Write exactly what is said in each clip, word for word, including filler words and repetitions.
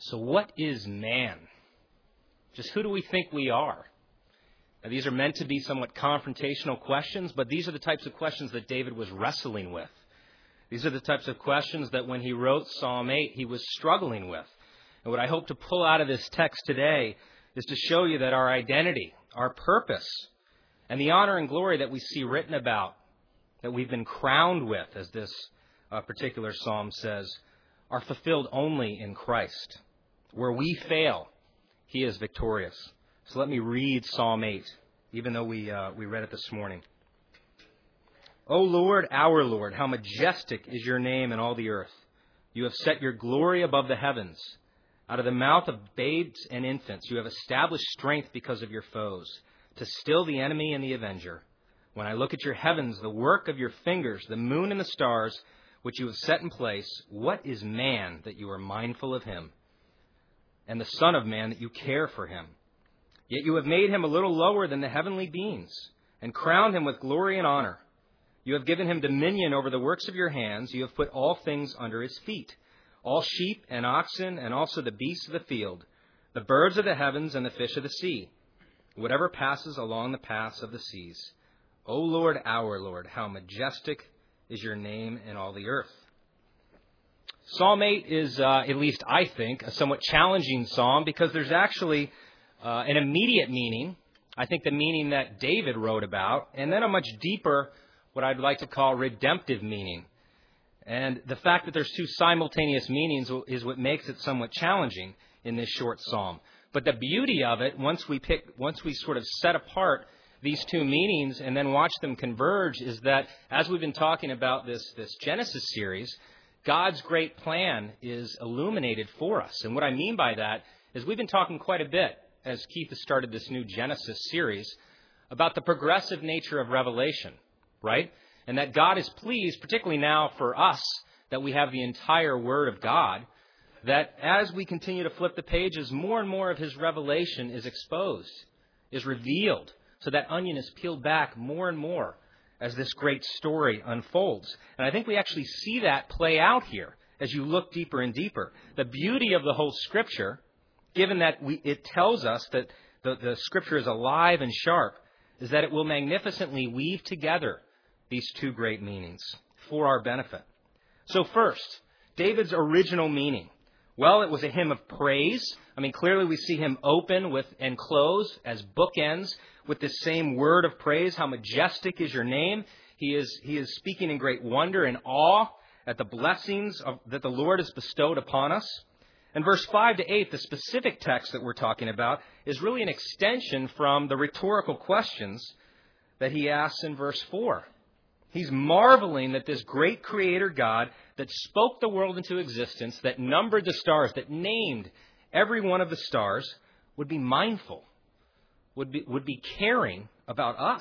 So what is man? Just who do we think we are? Now, these are meant to be somewhat confrontational questions, but these are the types of questions that David was wrestling with. These are the types of questions that when he wrote Psalm eight, he was struggling with. And what I hope to pull out of this text today is to show you that our identity, our purpose, and the honor and glory that we see written about, that we've been crowned with, as this uh, particular psalm says, are fulfilled only in Christ. Where we fail, he is victorious. So let me read Psalm eight, even though we uh, we read it this morning. O Lord, our Lord, how majestic is your name in all the earth. You have set your glory above the heavens. Out of the mouth of babes and infants, you have established strength because of your foes, to still the enemy and the avenger. When I look at your heavens, the work of your fingers, the moon and the stars, which you have set in place, what is man that you are mindful of him? And the Son of Man that you care for him? Yet you have made him a little lower than the heavenly beings, and crowned him with glory and honor. You have given him dominion over the works of your hands. You have put all things under his feet, all sheep and oxen, and also the beasts of the field, the birds of the heavens and the fish of the sea, whatever passes along the paths of the seas. O Lord, our Lord, how majestic is your name in all the earth. Psalm eight is, uh, at least I think, a somewhat challenging psalm because there's actually uh, an immediate meaning, I think the meaning that David wrote about, and then a much deeper, what I'd like to call redemptive meaning. And the fact that there's two simultaneous meanings is what makes it somewhat challenging in this short psalm. But the beauty of it, once we pick, once we sort of set apart these two meanings and then watch them converge, is that as we've been talking about this, this Genesis series, God's great plan is illuminated for us. And what I mean by that is we've been talking quite a bit, as Keith has started this new Genesis series, about the progressive nature of revelation, right? And that God is pleased, particularly now for us, that we have the entire Word of God, that as we continue to flip the pages, more and more of his revelation is exposed, is revealed, so that onion is peeled back more and more as this great story unfolds. And I think we actually see that play out here as you look deeper and deeper. The beauty of the whole Scripture, given that we, it tells us that the, the Scripture is alive and sharp, is that it will magnificently weave together these two great meanings for our benefit. So first, David's original meaning. Well, it was a hymn of praise. I mean, clearly we see him open with and close as bookends with this same word of praise. How majestic is your name. He is, he is speaking in great wonder and awe at the blessings of, that the Lord has bestowed upon us. And verse five to eight, the specific text that we're talking about, is really an extension from the rhetorical questions that he asks in verse four. He's marveling that this great creator God that spoke the world into existence, that numbered the stars, that named every one of the stars, would be mindful, would be, would be caring about us.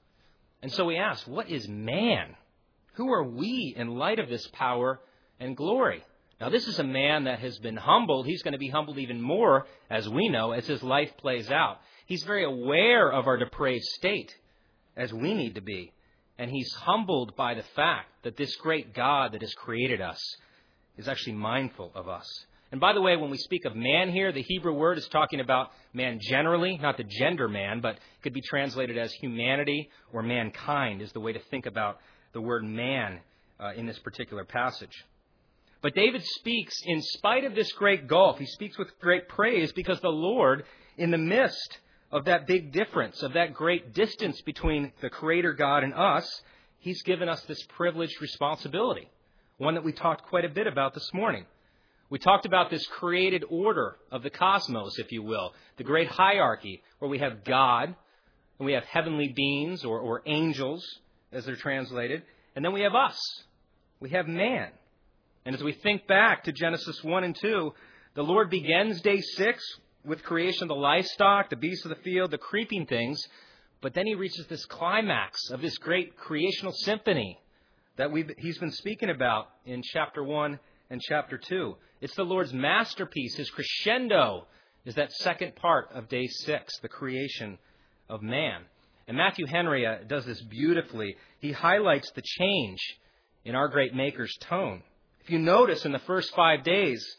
And so he asks, what is man? Who are we in light of this power and glory? Now, this is a man that has been humbled. He's going to be humbled even more, as we know, as his life plays out. He's very aware of our depraved state, as we need to be. And he's humbled by the fact that this great God that has created us is actually mindful of us. And by the way, when we speak of man here, the Hebrew word is talking about man generally, not the gender man, but it could be translated as humanity or mankind is the way to think about the word man uh, in this particular passage. But David speaks in spite of this great gulf. He speaks with great praise because the Lord, in the midst of that big difference, of that great distance between the Creator God and us, he's given us this privileged responsibility, one that we talked quite a bit about this morning. We talked about this created order of the cosmos, if you will, the great hierarchy where we have God, and we have heavenly beings or, or angels, as they're translated, and then we have us. We have man. And as we think back to Genesis one and two, the Lord begins day six with creation of the livestock, the beasts of the field, the creeping things. But then he reaches this climax of this great creational symphony that we've, he's been speaking about in chapter one and chapter two. It's the Lord's masterpiece. His crescendo is that second part of day six, the creation of man. And Matthew Henry uh, does this beautifully. He highlights the change in our great Maker's tone. If you notice in the first five days,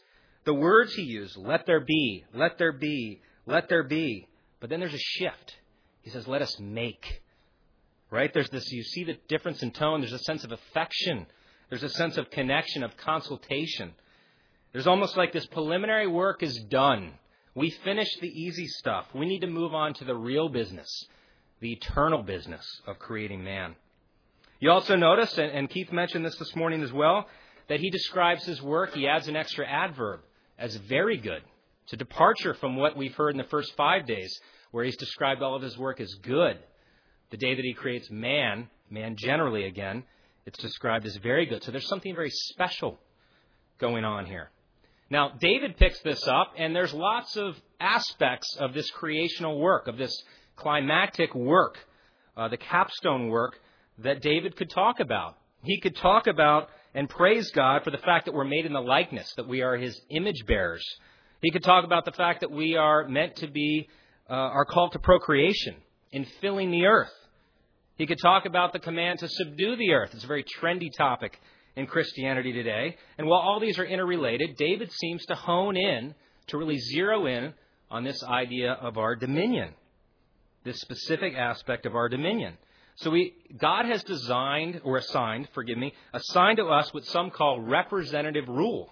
The words he used, let there be, let there be, let there be. But then there's a shift. He says, let us make. Right? There's this, you see the difference in tone. There's a sense of affection. There's a sense of connection, of consultation. There's almost like this preliminary work is done. We finished the easy stuff. We need to move on to the real business, the eternal business of creating man. You also notice, and Keith mentioned this this morning as well, that he describes his work, he adds an extra adverb, as very good. It's a departure from what we've heard in the first five days, where he's described all of his work as good. The day that he creates man, man generally again, it's described as very good. So there's something very special going on here. Now, David picks this up, and there's lots of aspects of this creational work, of this climactic work, uh, the capstone work, that David could talk about. He could talk about and praise God for the fact that we're made in the likeness, that we are his image bearers. He could talk about the fact that we are meant to be, uh, are called to procreation in filling the earth. He could talk about the command to subdue the earth. It's a very trendy topic in Christianity today. And while all these are interrelated, David seems to hone in, to really zero in on this idea of our dominion, this specific aspect of our dominion. So we, God has designed, or assigned, forgive me, assigned to us what some call representative rule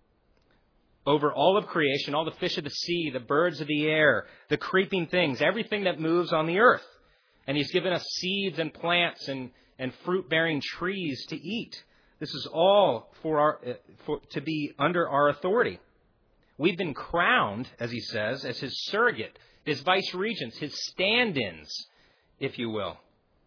over all of creation, all the fish of the sea, the birds of the air, the creeping things, everything that moves on the earth. And he's given us seeds and plants and, and fruit-bearing trees to eat. This is all for our uh, for, to be under our authority. We've been crowned, as he says, as his surrogate, his vice-regents, his stand-ins, if you will.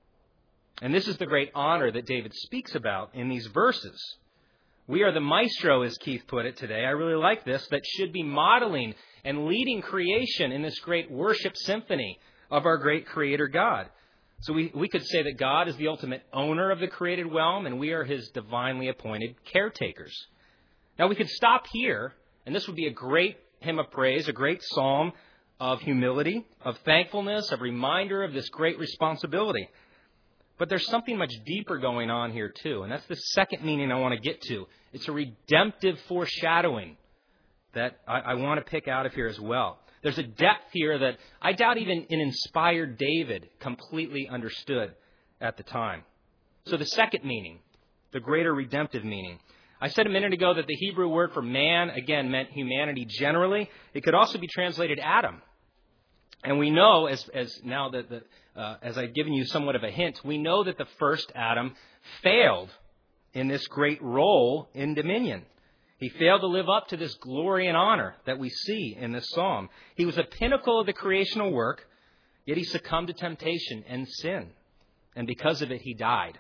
And this is the great honor that David speaks about in these verses. We are the maestro, as Keith put it today. I really like this, that should be modeling and leading creation in this great worship symphony of our great Creator God. So we, we could say that God is the ultimate owner of the created realm, and we are his divinely appointed caretakers. Now we could stop here, and this would be a great hymn of praise, a great psalm of humility, of thankfulness, a reminder of this great responsibility. But there's something much deeper going on here too, and that's the second meaning I want to get to. It's a redemptive foreshadowing that I, I want to pick out of here as well. There's a depth here that I doubt even an inspired David completely understood at the time. So the second meaning, the greater redemptive meaning. I said a minute ago that the Hebrew word for man, again, meant humanity generally. It could also be translated Adam. And we know, as as now that the, uh, as I've given you somewhat of a hint, we know that the first Adam failed in this great role in dominion. He failed to live up to this glory and honor that we see in this psalm. He was a pinnacle of the creational work, yet he succumbed to temptation and sin. And because of it, he died.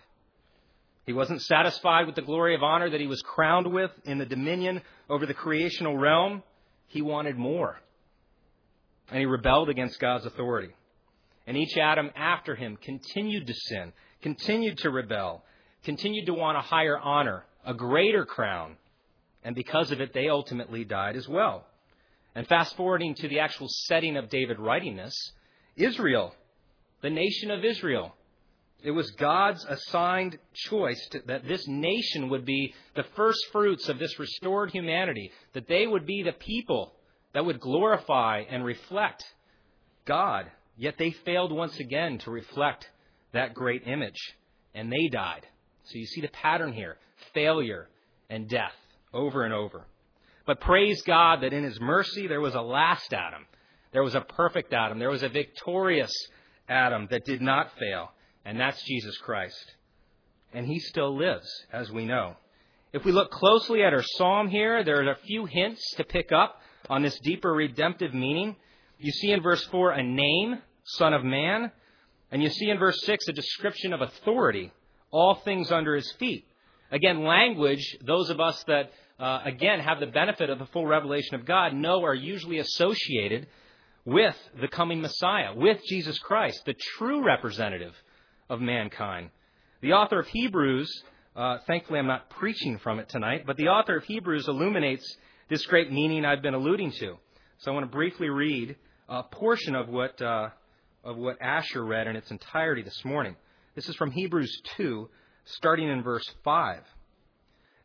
He wasn't satisfied with the glory of honor that he was crowned with in the dominion over the creational realm. He wanted more. And he rebelled against God's authority. And each Adam after him continued to sin, continued to rebel, continued to want a higher honor, a greater crown. And because of it, they ultimately died as well. And fast forwarding to the actual setting of David writing this, Israel, the nation of Israel, it was God's assigned choice to, that this nation would be the first fruits of this restored humanity, that they would be the people that would glorify and reflect God. Yet they failed once again to reflect that great image, and they died. So you see the pattern here, failure and death. Over and over. But praise God that in his mercy there was a last Adam. There was a perfect Adam. There was a victorious Adam that did not fail. And that's Jesus Christ. And he still lives, as we know. If we look closely at our psalm here, there are a few hints to pick up on this deeper redemptive meaning. You see in verse four a name, Son of Man. And you see in verse six a description of authority, all things under his feet. Again, language, those of us that, uh, again, have the benefit of the full revelation of God know are usually associated with the coming Messiah, with Jesus Christ, the true representative of mankind. The author of Hebrews, uh, thankfully I'm not preaching from it tonight, but the author of Hebrews illuminates this great meaning I've been alluding to. So I want to briefly read a portion of what, uh, of what Asher read in its entirety this morning. This is from Hebrews two. Starting in verse five.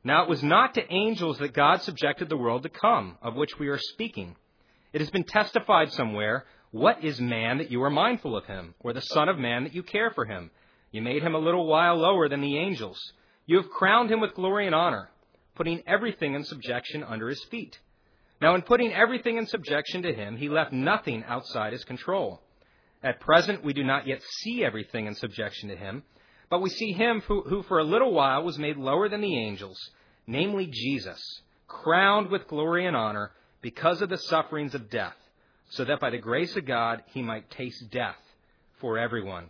Now it was not to angels that God subjected the world to come, of which we are speaking. It has been testified somewhere, what is man that you are mindful of him, or the son of man that you care for him? You made him a little while lower than the angels. You have crowned him with glory and honor, putting everything in subjection under his feet. Now in putting everything in subjection to him, he left nothing outside his control. At present we do not yet see everything in subjection to him, but we see him who, who for a little while was made lower than the angels, namely Jesus, crowned with glory and honor because of the sufferings of death, so that by the grace of God he might taste death for everyone.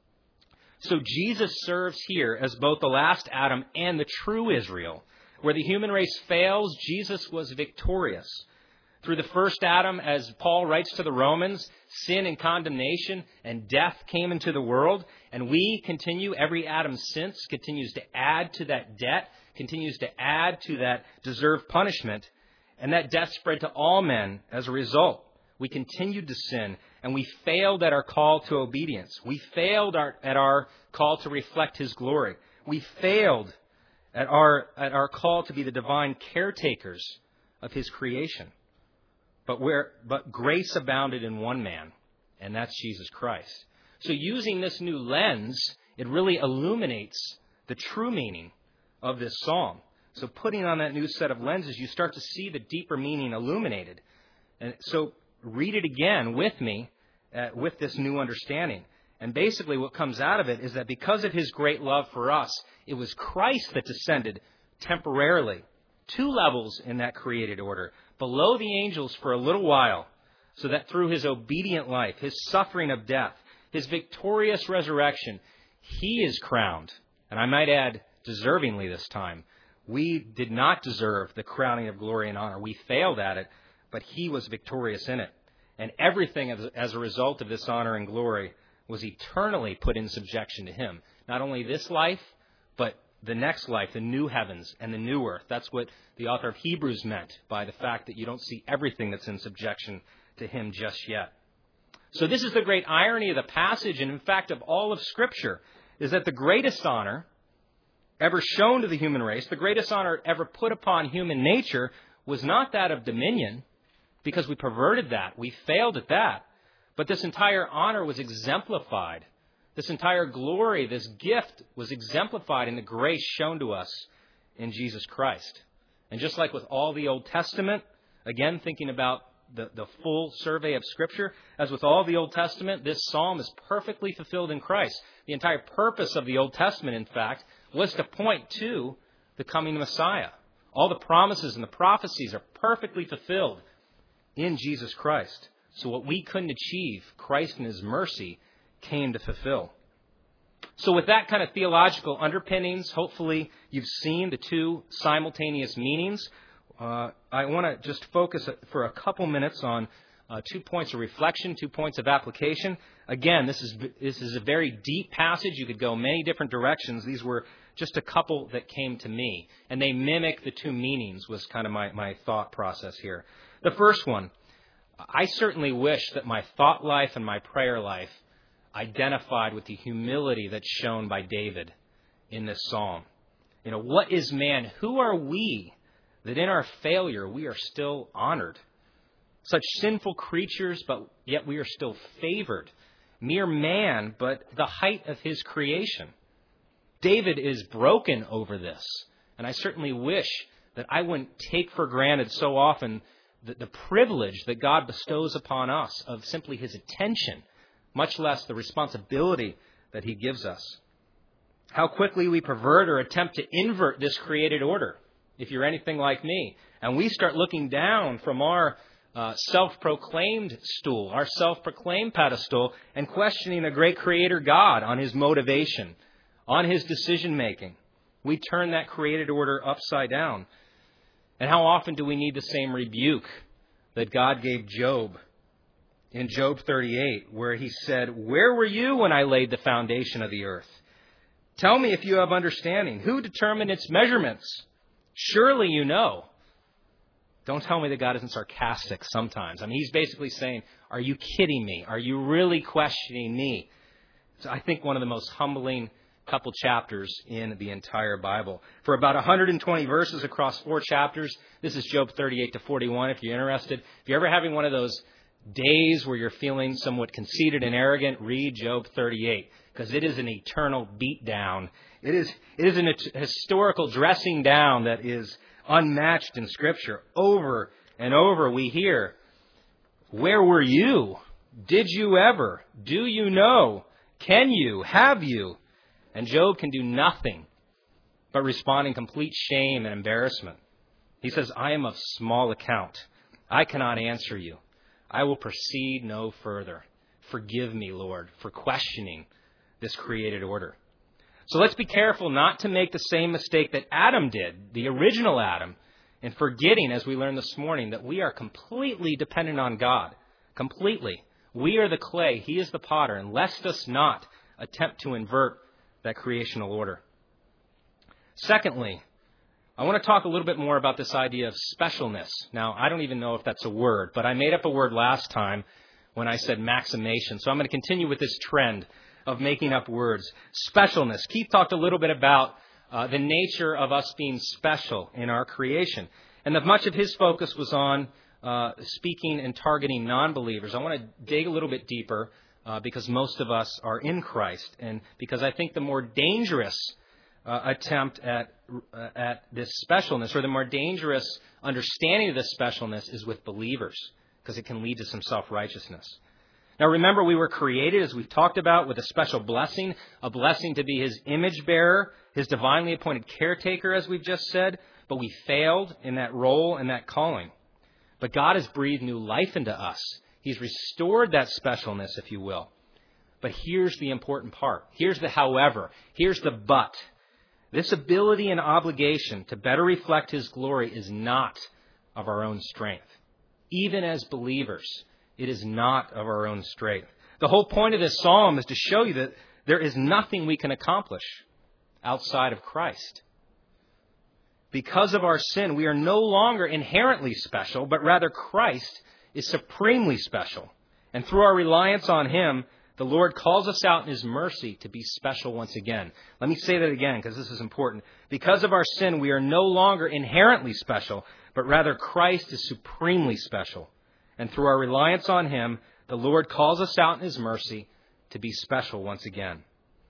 So Jesus serves here as both the last Adam and the true Israel. Where the human race fails, Jesus was victorious. Through the first Adam, as Paul writes to the Romans, sin and condemnation and death came into the world, and we continue, every Adam since continues to add to that debt, continues to add to that deserved punishment, and that death spread to all men as a result. We continued to sin, and we failed at our call to obedience. We failed our, at our call to reflect His glory. We failed at our, at our call to be the divine caretakers of His creation. But where, but grace abounded in one man, and that's Jesus Christ. So using this new lens, it really illuminates the true meaning of this psalm. So putting on that new set of lenses, you start to see the deeper meaning illuminated. And so read it again with me, uh, with this new understanding. And basically what comes out of it is that because of His great love for us, it was Christ that descended temporarily, two levels in that created order, below the angels for a little while, so that through His obedient life, His suffering of death, His victorious resurrection, He is crowned. And I might add, deservingly this time. We did not deserve the crowning of glory and honor. We failed at it, but He was victorious in it. And everything as, as a result of this honor and glory was eternally put in subjection to Him. Not only this life, but the next life, the new heavens and the new earth. That's what the author of Hebrews meant by the fact that you don't see everything that's in subjection to Him just yet. So this is the great irony of the passage, and in fact of all of Scripture, is that the greatest honor ever shown to the human race, the greatest honor ever put upon human nature, was not that of dominion, because we perverted that. We failed at that. But this entire honor was exemplified. This entire glory, this gift was exemplified in the grace shown to us in Jesus Christ. And just like with all the Old Testament, again, thinking about the, the full survey of Scripture, as with all the Old Testament, this psalm is perfectly fulfilled in Christ. The entire purpose of the Old Testament, in fact, was to point to the coming Messiah. All the promises and the prophecies are perfectly fulfilled in Jesus Christ. So what we couldn't achieve, Christ in His mercy came to fulfill. So with that kind of theological underpinnings, hopefully you've seen the two simultaneous meanings. Uh, I want to just focus for a couple minutes on uh, two points of reflection, two points of application. Again, this is this is a very deep passage. You could go many different directions. These were just a couple that came to me, and they mimic the two meanings was kind of my, my thought process here. The first one, I certainly wish that my thought life and my prayer life identified with the humility that's shown by David in this psalm. You know, what is man? Who are we that in our failure we are still honored? Such sinful creatures, but yet we are still favored. Mere man, but the height of His creation. David is broken over this, and I certainly wish that I wouldn't take for granted so often the, the privilege that God bestows upon us of simply His attention, much less the responsibility that He gives us. How quickly we pervert or attempt to invert this created order, if you're anything like me. And we start looking down from our uh, self-proclaimed stool, our self-proclaimed pedestal, and questioning a great Creator God on His motivation, on His decision-making. We turn that created order upside down. And how often do we need the same rebuke that God gave Job in Job thirty-eight, where He said, "Where were you when I laid the foundation of the earth? Tell me if you have understanding. Who determined its measurements? Surely you know." Don't tell me that God isn't sarcastic sometimes. I mean, He's basically saying, are you kidding me? Are you really questioning me? So I think one of the most humbling couple chapters in the entire Bible. For about one hundred twenty verses across four chapters, this is Job thirty-eight to forty-one if you're interested. If you're ever having one of those days where you're feeling somewhat conceited and arrogant, read Job thirty-eight, because it is an eternal beatdown. It is, it is an historical dressing down that is unmatched in Scripture. Over and over we hear, where were you? Did you ever? Do you know? Can you? Have you? And Job can do nothing but respond in complete shame and embarrassment. He says, I am of small account. I cannot answer you. I will proceed no further. Forgive me, Lord, for questioning this created order. So let's be careful not to make the same mistake that Adam did, the original Adam, in forgetting, as we learned this morning, that we are completely dependent on God. Completely. We are the clay. He is the potter. And lest us not attempt to invert that creational order. Secondly, I want to talk a little bit more about this idea of specialness. Now, I don't even know if that's a word, but I made up a word last time when I said maximation. So I'm going to continue with this trend of making up words. Specialness. Keith talked a little bit about uh, the nature of us being special in our creation. And that much of his focus was on uh, speaking and targeting non-believers. I want to dig a little bit deeper uh, because most of us are in Christ. And because I think the more dangerous uh, attempt at, uh, at this specialness, or the more dangerous understanding of this specialness, is with believers, because it can lead to some self-righteousness. Now, remember, we were created, as we've talked about, with a special blessing, a blessing to be His image bearer, His divinely appointed caretaker, as we've just said, but we failed in that role and that calling. But God has breathed new life into us. He's restored that specialness, if you will. But here's the important part. Here's the however. Here's the but. This ability and obligation to better reflect His glory is not of our own strength. Even as believers, it is not of our own strength. The whole point of this psalm is to show you that there is nothing we can accomplish outside of Christ. Because of our sin, we are no longer inherently special, but rather Christ is supremely special. And through our reliance on Him, the Lord calls us out in His mercy to be special once again. Let me say that again, because this is important. Because of our sin, we are no longer inherently special, but rather Christ is supremely special. And through our reliance on Him, the Lord calls us out in His mercy to be special once again.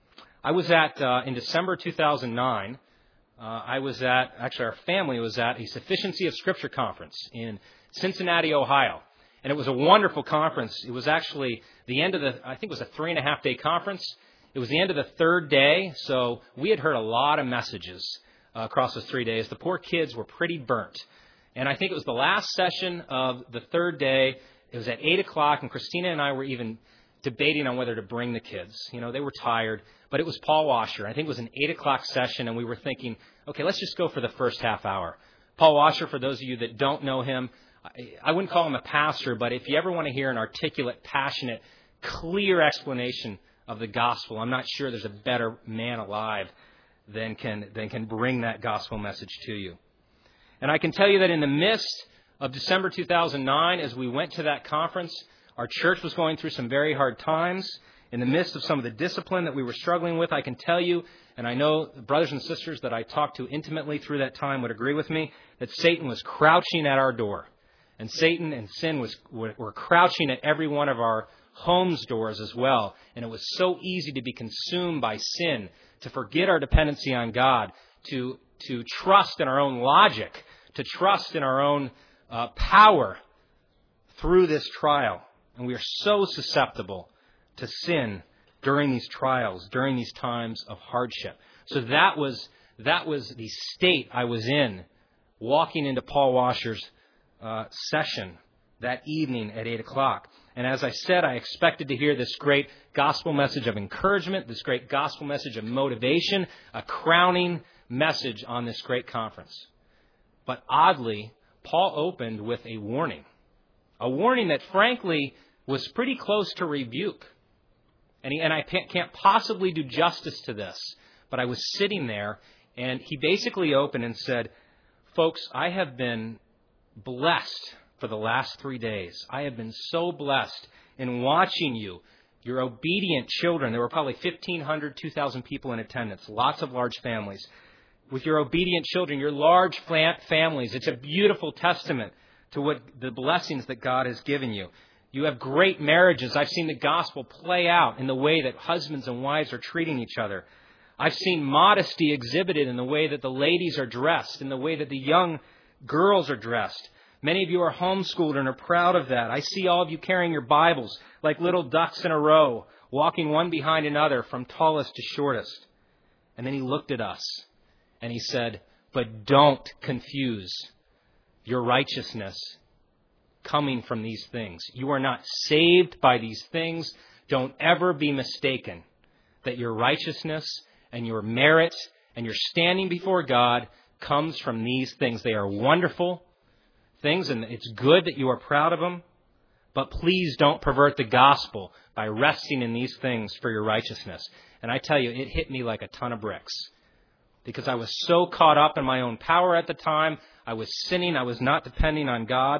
I was at, uh, in December two thousand nine, uh, I was at, actually our family was at a Sufficiency of Scripture conference in Cincinnati, Ohio. And it was a wonderful conference. It was actually the end of the, I think it was a three and a half day conference. It was the end of the third day, so we had heard a lot of messages uh, across those three days. The poor kids were pretty burnt. And I think it was the last session of the third day. It was at eight o'clock, and Christina and I were even debating on whether to bring the kids. You know, they were tired, but it was Paul Washer. I think it was an eight o'clock session, and we were thinking, okay, let's just go for the first half hour. Paul Washer, for those of you that don't know him, I wouldn't call him a pastor, but if you ever want to hear an articulate, passionate, clear explanation of the gospel, I'm not sure there's a better man alive than can, than can bring that gospel message to you. And I can tell you that in the midst of December two thousand nine, as we went to that conference, our church was going through some very hard times. In the midst of some of the discipline that we were struggling with, I can tell you, and I know brothers and sisters that I talked to intimately through that time would agree with me, that Satan was crouching at our door. And Satan and sin was were crouching at every one of our homes' doors as well. And it was so easy to be consumed by sin, to forget our dependency on God, to to trust in our own logic, to trust in our own uh, power through this trial. And we are so susceptible to sin during these trials, during these times of hardship. So that was that was the state I was in, walking into Paul Washer's uh, session that evening at eight o'clock. And as I said, I expected to hear this great gospel message of encouragement, this great gospel message of motivation, a crowning message on this great conference. But oddly, Paul opened with a warning. A warning that, frankly, was pretty close to rebuke. And, he, and I can't possibly do justice to this. But I was sitting there, and he basically opened and said, folks, I have been blessed for the last three days. I have been so blessed in watching you Your obedient children. There were probably fifteen hundred, two thousand people in attendance. Lots of large families. With your obedient children, your large families. It's a beautiful testament to what the blessings that God has given you. You have great marriages. I've seen the gospel play out in the way that husbands and wives are treating each other. I've seen modesty exhibited in the way that the ladies are dressed, in the way that the young girls are dressed. Many of you are homeschooled and are proud of that. I see all of you carrying your Bibles like little ducks in a row, walking one behind another from tallest to shortest. And then he looked at us and he said, but don't confuse your righteousness coming from these things. You are not saved by these things. Don't ever be mistaken that your righteousness and your merit and your standing before God comes from these things. They are wonderful things, and it's good that you are proud of them. But please don't pervert the gospel by resting in these things for your righteousness. And I tell you, it hit me like a ton of bricks. Because I was so caught up in my own power at the time. I was sinning. I was not depending on God.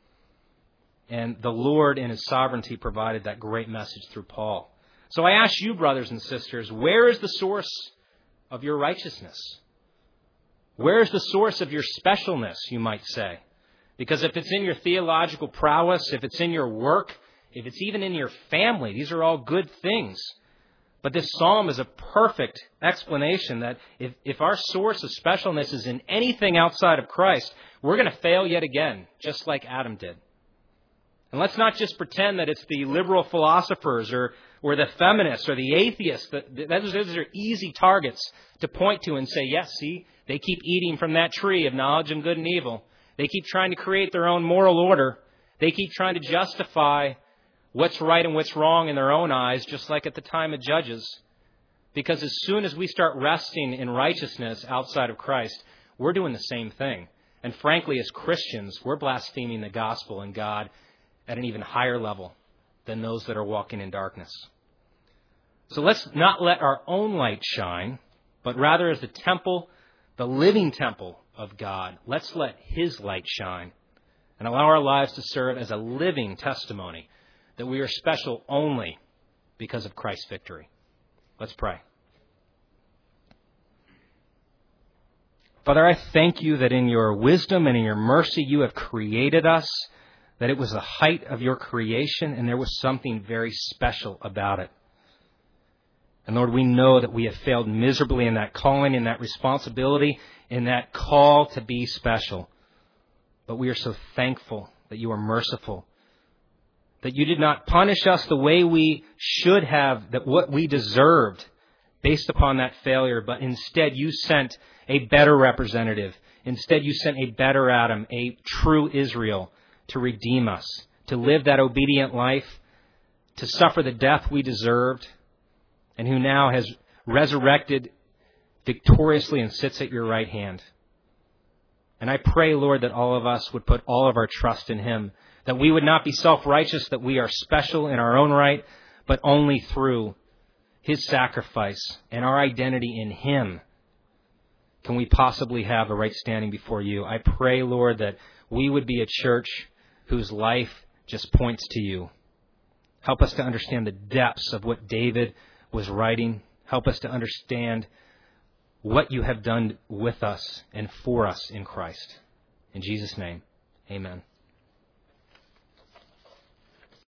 And the Lord in His sovereignty provided that great message through Paul. So I ask you, brothers and sisters, where is the source of your righteousness? Where is the source of your specialness, you might say? Because if it's in your theological prowess, if it's in your work, if it's even in your family, these are all good things. But this psalm is a perfect explanation that if, if our source of specialness is in anything outside of Christ, we're going to fail yet again, just like Adam did. And let's not just pretend that it's the liberal philosophers or, or the feminists or the atheists. That, those, those are easy targets to point to and say, yes, see, they keep eating from that tree of knowledge of good and evil. They keep trying to create their own moral order. They keep trying to justify what's right and what's wrong in their own eyes, just like at the time of Judges. Because as soon as we start resting in righteousness outside of Christ, we're doing the same thing. And frankly, as Christians, we're blaspheming the gospel and God at an even higher level than those that are walking in darkness. So let's not let our own light shine, but rather as the temple, the living temple of God, let's let His light shine and allow our lives to serve as a living testimony that we are special only because of Christ's victory. Let's pray. Father, I thank you that in your wisdom and in your mercy you have created us, that it was the height of your creation and there was something very special about it. And Lord, we know that we have failed miserably in that calling, in that responsibility, in that call to be special. But we are so thankful that you are merciful, that you did not punish us the way we should have, that what we deserved based upon that failure, but instead you sent a better representative. Instead you sent a better Adam, a true Israel, to redeem us, to live that obedient life, to suffer the death we deserved, and who now has resurrected victoriously and sits at your right hand. And I pray, Lord, that all of us would put all of our trust in Him, that we would not be self-righteous, that we are special in our own right, but only through His sacrifice and our identity in Him can we possibly have a right standing before you. I pray, Lord, that we would be a church whose life just points to you. Help us to understand the depths of what David was writing. Help us to understand what you have done with us and for us in Christ. In Jesus' name, amen.